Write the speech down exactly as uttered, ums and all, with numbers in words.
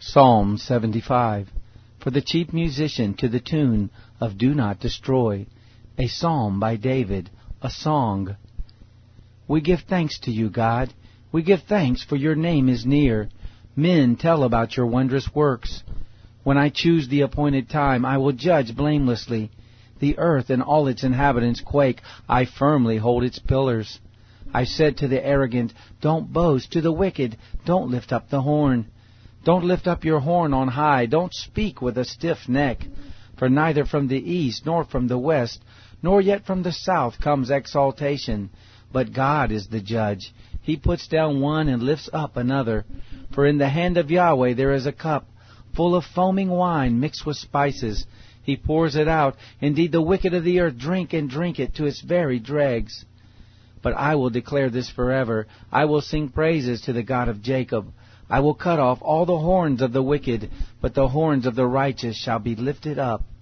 Psalm seventy-five. For the chief musician, to the tune of Do Not Destroy, a psalm by David, a song. We give thanks to you, God. We give thanks, for your name is near. Men tell about your wondrous works. When I choose the appointed time, I will judge blamelessly. The earth and all its inhabitants quake. I firmly hold its pillars. I said to the arrogant, don't boast. To the wicked, don't lift up the horn. Don't lift up your horn on high. Don't speak with a stiff neck. For neither from the east, nor from the west, nor yet from the south comes exaltation. But God is the judge. He puts down one and lifts up another. For in the hand of Yahweh there is a cup, full of foaming wine mixed with spices. He pours it out. Indeed, the wicked of the earth drink and drink it to its very dregs. But I will declare this forever. I will sing praises to the God of Jacob. I will cut off all the horns of the wicked, but the horns of the righteous shall be lifted up.